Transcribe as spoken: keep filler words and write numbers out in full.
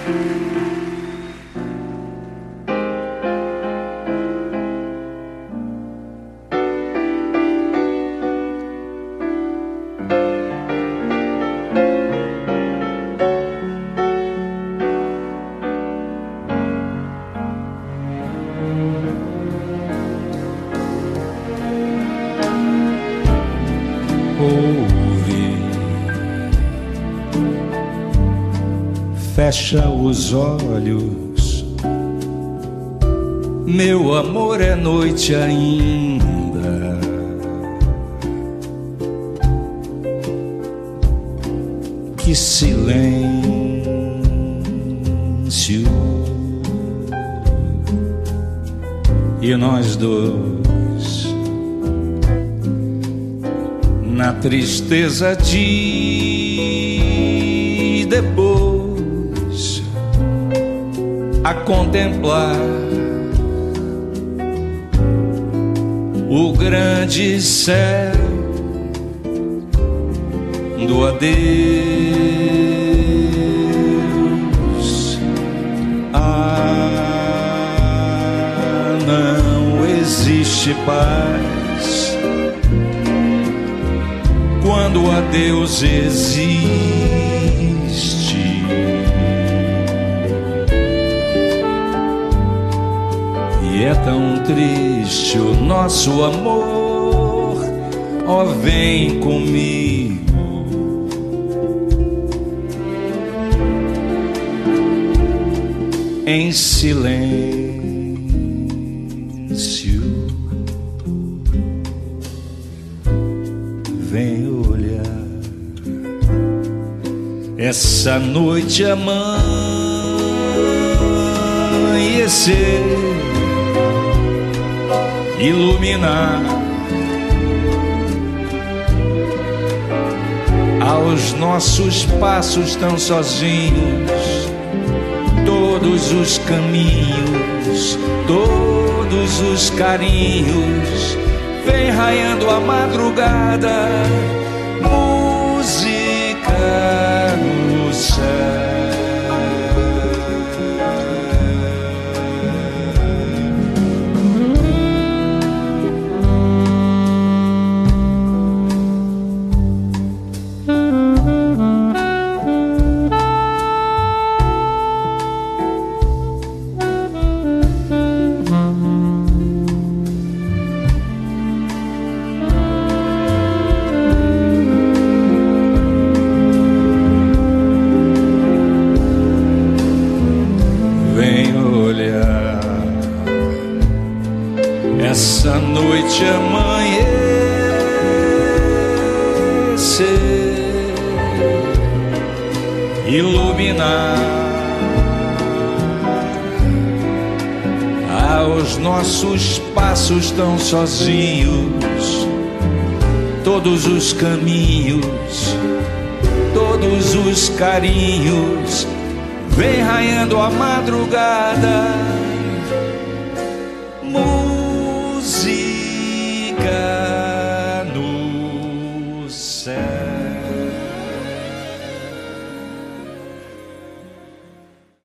Fecha os olhos, meu amor, é noite ainda. Que silêncio, e nós dois na tristeza de depois a contemplar o grande céu do adeus. Ah, não existe paz quando o adeus existe. E é tão triste o nosso amor, ó, vem comigo. Em silêncio, vem olhar essa noite amanhecer, iluminar aos nossos passos tão sozinhos todos os caminhos, todos os carinhos. Vem raiando a madrugada, música no céu. Essa noite amanhecer, iluminar aos nossos passos tão sozinhos todos os caminhos, todos os carinhos. Vem raiando a madrugada,